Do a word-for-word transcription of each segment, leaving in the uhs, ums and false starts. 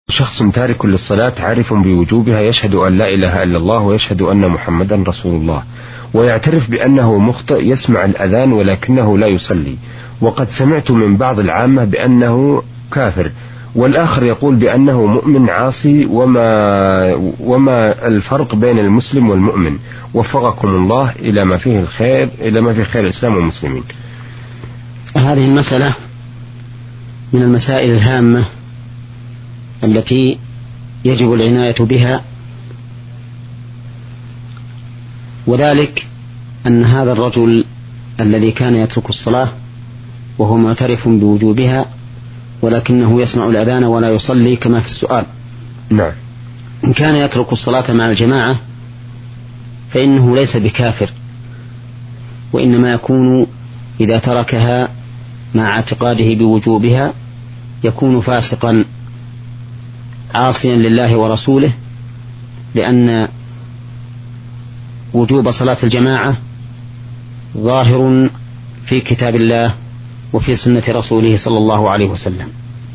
شخص تارك للصلاة عارف بوجوبها، يشهد أن لا إله إلا الله ويشهد أن محمدا رسول الله، ويعترف بأنه مخطئ، يسمع الأذان ولكنه لا يصلي، وقد سمعت من بعض العامة بأنه كافر، والآخر يقول بأنه مؤمن عاصي، وما, وما الفرق بين المسلم والمؤمن؟ وفقكم الله إلى ما فيه الخير، إلى ما فيه خير الإسلام والمسلمين. هذه المسألة من المسائل الهامة التي يجب العناية بها، وذلك أن هذا الرجل الذي كان يترك الصلاة وهو معترف بوجوبها ولكنه يسمع الأذان ولا يصلي كما في السؤال. نعم. إن كان يترك الصلاة مع الجماعة فإنه ليس بكافر، وإنما يكون إذا تركها مع اعتقاده بوجوبها يكون فاسقا عاصيا لله ورسوله، لأن وجوب صلاة الجماعة ظاهر في كتاب الله وفي سنة رسوله صلى الله عليه وسلم،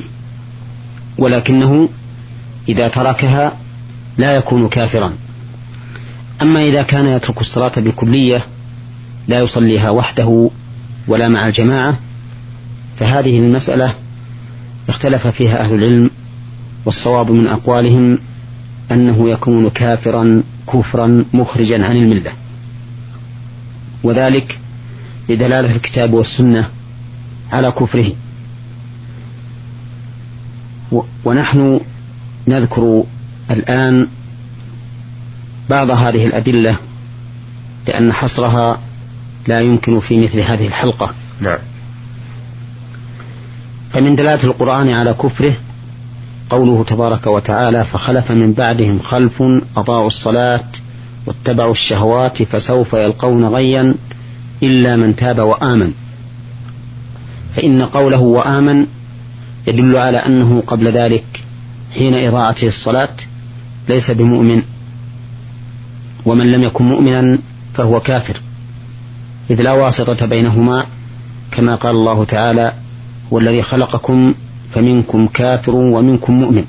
ولكنه إذا تركها لا يكون كافرا. أما إذا كان يترك الصلاة بالكلية لا يصليها وحده ولا مع الجماعة فهذه المسألة اختلف فيها أهل العلم، والصواب من أقوالهم أنه يكون كافرا كفرا مخرجا عن الملة، وذلك لدلالة الكتاب والسنة على كفره. ونحن نذكر الآن بعض هذه الأدلة لأن حصرها لا يمكن في مثل هذه الحلقة. نعم. فمن دلالة القرآن على كفره قوله تبارك وتعالى: فخلف من بعدهم خلف أضاعوا الصلاة واتبعوا الشهوات فسوف يلقون غيا إلا من تاب وآمن. فإن قوله وآمن يدل على أنه قبل ذلك حين إضاعته الصلاة ليس بمؤمن، ومن لم يكن مؤمنا فهو كافر، إذ لا واسطة بينهما، كما قال الله تعالى: هو الذي خلقكم فمنكم كافر ومنكم مؤمن.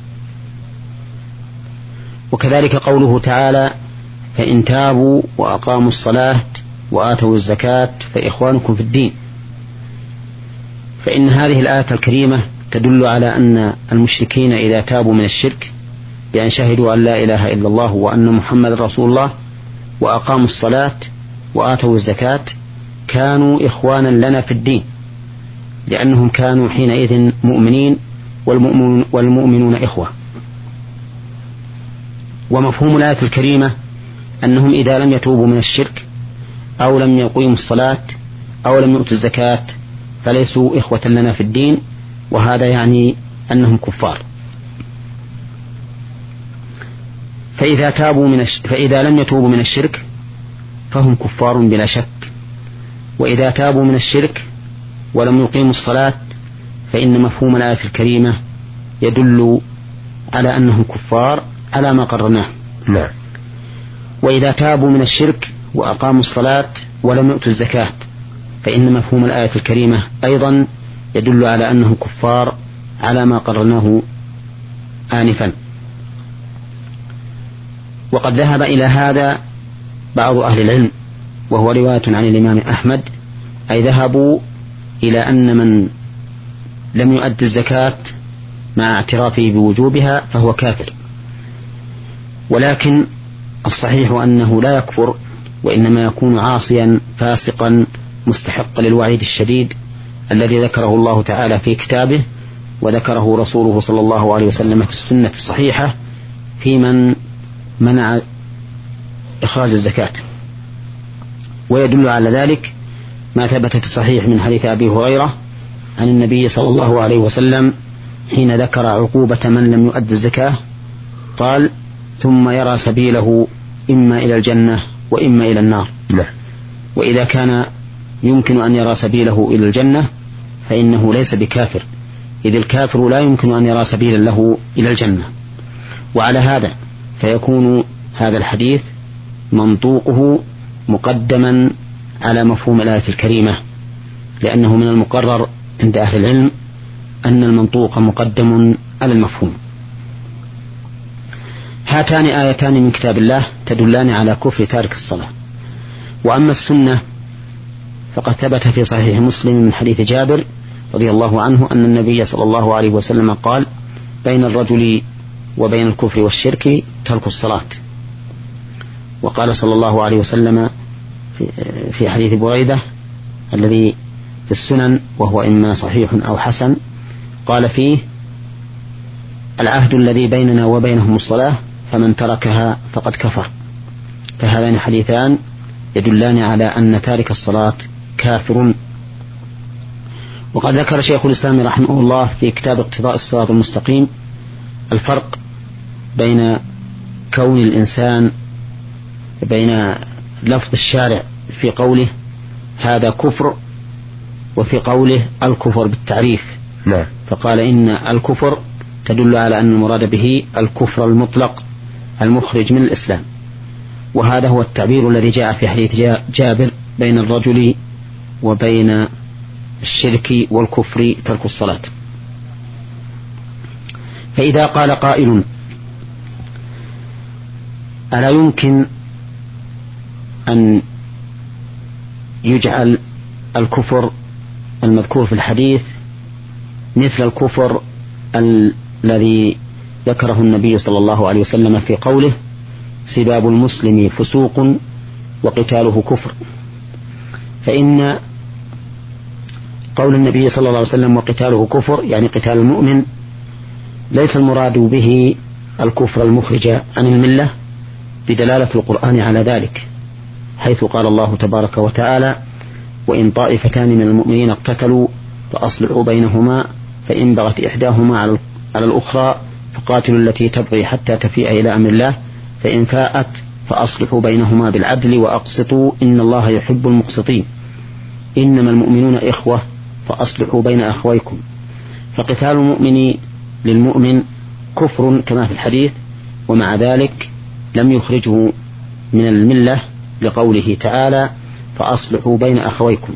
وكذلك قوله تعالى: فإن تابوا وأقاموا الصلاة وآتوا الزكاة فإخوانكم في الدين. فإن هذه الآية الكريمة تدل على أن المشركين إذا تابوا من الشرك بأن شهدوا أن لا إله إلا الله وأن محمد رسول الله وأقاموا الصلاة وآتوا الزكاة كانوا إخوانا لنا في الدين، لأنهم كانوا حينئذ مؤمنين والمؤمنون, والمؤمنون إخوة. ومفهوم الآية الكريمة أنهم إذا لم يتوبوا من الشرك أو لم يقيموا الصلاة أو لم يؤتوا الزكاة فليسوا إخوة لنا في الدين، وهذا يعني أنهم كفار. فإذا, تابوا من الش... فإذا لم يتوبوا من الشرك فهم كفار بلا شك، وإذا تابوا من الشرك ولم يقيموا الصلاة فإن مفهوم الآية الكريمة يدل على أنهم كفار على ما قررناه. نعم. وإذا تابوا من الشرك وأقاموا الصلاة ولم يؤتوا الزكاة فإن مفهوم الآية الكريمة أيضا يدل على أنهم كفار على ما قررناه آنفا. وقد ذهب إلى هذا بعض أهل العلم، وهو رواية عن الإمام أحمد، أي ذهبوا إلى أن من لم يؤد الزكاة مع اعترافه بوجوبها فهو كافر، ولكن الصحيح أنه لا يكفر، وإنما يكون عاصيا فاسقا مستحق للوعيد الشديد الذي ذكره الله تعالى في كتابه وذكره رسوله صلى الله عليه وسلم في السنة الصحيحة في من منع إخراج الزكاة. ويدل على ذلك ما ثبت في الصحيح من حديث أبي هريرة عن النبي صلى الله عليه وسلم حين ذكر عقوبة من لم يؤد الزكاة قال: ثم يرى سبيله إما إلى الجنة وإما إلى النار. لا. وإذا كان يمكن أن يرى سبيله إلى الجنة فإنه ليس بكافر، إذ الكافر لا يمكن أن يرى سبيلا له إلى الجنة. وعلى هذا فيكون هذا الحديث منطوقه مقدما على مفهوم الآية الكريمة، لأنه من المقرر عند أهل العلم أن المنطوق مقدم على المفهوم. هاتان آيتان من كتاب الله تدلان على كفر تارك الصلاة. وأما السنة فقد ثبت في صحيح مسلم من حديث جابر رضي الله عنه أن النبي صلى الله عليه وسلم قال: بين الرجل وبين الكفر والشرك ترك الصلاة. وقال صلى الله عليه وسلم في حديث بريدة الذي في السنن وهو إما صحيح أو حسن، قال فيه: العهد الذي بيننا وبينهم الصلاة فمن تركها فقد كفر. فهذان حديثان يدلان على أن تارك الصلاة كافر. وقد ذكر شيخ الإسلام رحمه الله في كتاب اقتضاء الصراط المستقيم الفرق بين كون الإنسان بين لفظ الشارع في قوله هذا كفر وفي قوله الكفر بالتعريف. نعم. فقال إن الكفر تدل على أن المراد به الكفر المطلق المخرج من الإسلام، وهذا هو التعبير الذي جاء في حديث جابر: بين الرجل وبين الشرك والكفر ترك الصلاة. فإذا قال قائل: ألا يمكن أن يجعل الكفر المذكور في الحديث مثل الكفر الذي ذكره النبي صلى الله عليه وسلم في قوله: سباب المسلم فسوق وقتاله كفر؟ فإن قول النبي صلى الله عليه وسلم وقتاله كفر يعني قتال المؤمن ليس المراد به الكفر المخرج عن الملة بدلالة القرآن على ذلك، حيث قال الله تبارك وتعالى: وإن طائفتان من المؤمنين اقتتلوا فأصلحوا بينهما فإن بغت إحداهما على الأخرى فقاتلوا التي تبغي حتى تفيء إلى أمر الله فإن فاءت فأصلحوا بينهما بالعدل وأقسطوا إن الله يحب المقسطين إنما المؤمنون إخوة فأصلحوا بين أخويكم. فقتال المؤمن للمؤمن كفر كما في الحديث، ومع ذلك لم يخرجه من الملة لقوله تعالى: فأصلحوا بين أخويكم.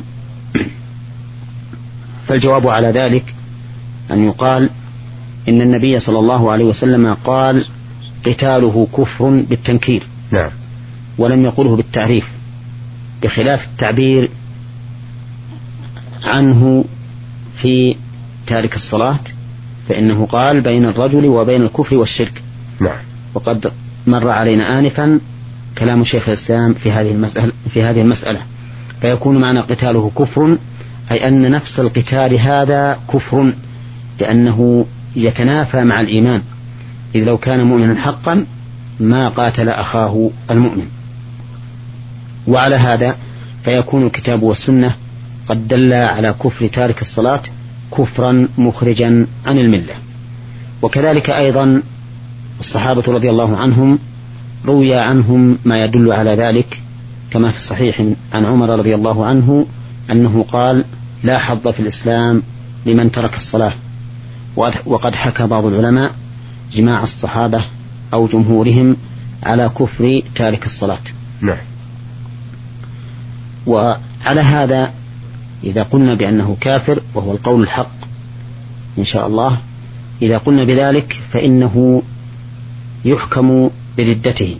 فالجواب على ذلك أن يقال إن النبي صلى الله عليه وسلم قال: قتاله كفر بالتنكير. نعم. ولم يقله بالتعريف، بخلاف التعبير عنه في تارك الصلاة، فإنه قال: بين الرجل وبين الكفر والشرك. نعم. وقد مر علينا آنفا كلام شيخ الإسلام في هذه المسألة في هذه المسألة فيكون معنى قتاله كفر أي أن نفس القتال هذا كفر، لأنه يتنافى مع الإيمان، إذ لو كان مؤمنا حقا ما قاتل أخاه المؤمن. وعلى هذا فيكون الكتاب والسنة قد دل على كفر تارك الصلاة كفرا مخرجا عن الملة. وكذلك أيضا الصحابة رضي الله عنهم روي عنهم ما يدل على ذلك، كما في الصحيح عن عمر رضي الله عنه أنه قال: لا حظ في الإسلام لمن ترك الصلاة. وقد حكى بعض العلماء جماع الصحابة أو جمهورهم على كفر تارك الصلاة. نعم. وعلى هذا إذا قلنا بأنه كافر وهو القول الحق إن شاء الله، إذا قلنا بذلك فإنه يحكم بردته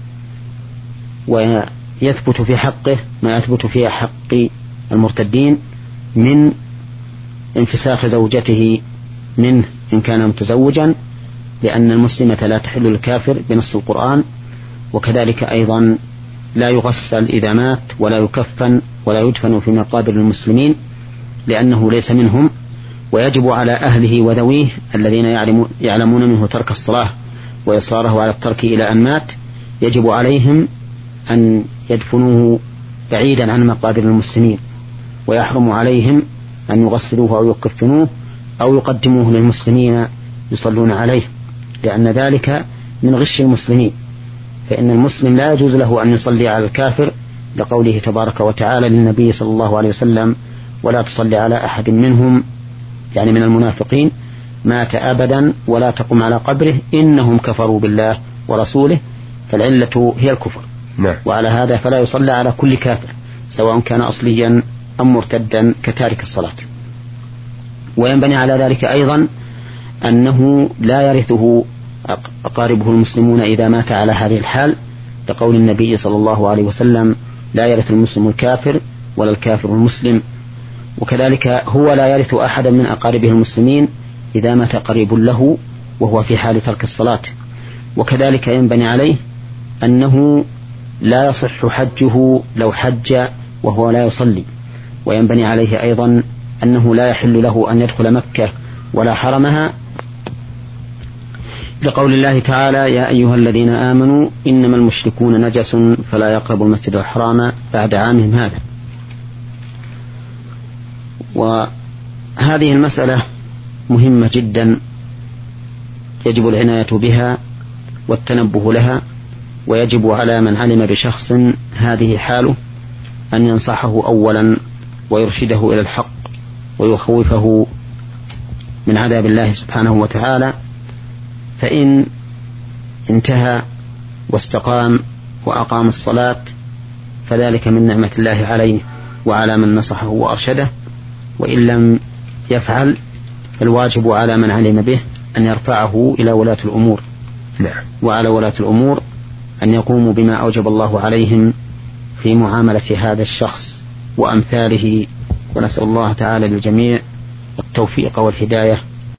ويثبت في حقه ما يثبت في حق المرتدين من انفساخ زوجته منه إن كان متزوجا، لأن المسلمة لا تحل للكافر بنص القرآن. وكذلك أيضا لا يغسل إذا مات ولا يكفن ولا يدفن في مقابر المسلمين لأنه ليس منهم. ويجب على أهله وذويه الذين يعلمون منه ترك الصلاة وإصراره على الترك إلى أن مات، يجب عليهم أن يدفنوه بعيدا عن مقابر المسلمين، ويحرم عليهم أن يغسلوه أو يكفنوه أو يقدموه للمسلمين يصلون عليه، لأن ذلك من غش المسلمين. فإن المسلم لا يجوز له أن يصلي على الكافر، لقوله تبارك وتعالى للنبي صلى الله عليه وسلم: ولا تصلي على أحد منهم، يعني من المنافقين، مات أبدا ولا تقم على قبره إنهم كفروا بالله ورسوله. فالعلة هي الكفر. نعم. وعلى هذا فلا يصلى على كل كافر سواء كان أصليا أم مرتدا كتارك الصلاة. وينبني على ذلك أيضا أنه لا يرثه أقاربه المسلمون إذا مات على هذه الحال، لقول النبي صلى الله عليه وسلم: لا يرث المسلم الكافر ولا الكافر المسلم. وكذلك هو لا يرث أحدا من أقاربه المسلمين إذا مات قريب له وهو في حال ترك الصلاة. وكذلك ينبني عليه أنه لا يصح حجه لو حج وهو لا يصلي. وينبني عليه أيضا أنه لا يحل له أن يدخل مكة ولا حرمها، لقول الله تعالى: يا أيها الذين آمنوا إنما المشركون نجس فلا يقربوا المسجد الحرام بعد عامهم هذا. وهذه المسألة مهمة جدا، يجب العناية بها والتنبه لها، ويجب على من علم بشخص هذه حاله أن ينصحه أولا ويرشده إلى الحق ويخوفه من عذاب الله سبحانه وتعالى، فإن انتهى واستقام وأقام الصلاة فذلك من نعمة الله عليه وعلى من نصحه وأرشده. وإن لم يفعل فالواجب على من علم به أن يرفعه إلى ولاة الأمور. نعم. وعلى ولاة الأمور أن يقوموا بما أوجب الله عليهم في معاملة هذا الشخص وأمثاله. ونسأل الله تعالى للجميع التوفيق والهداية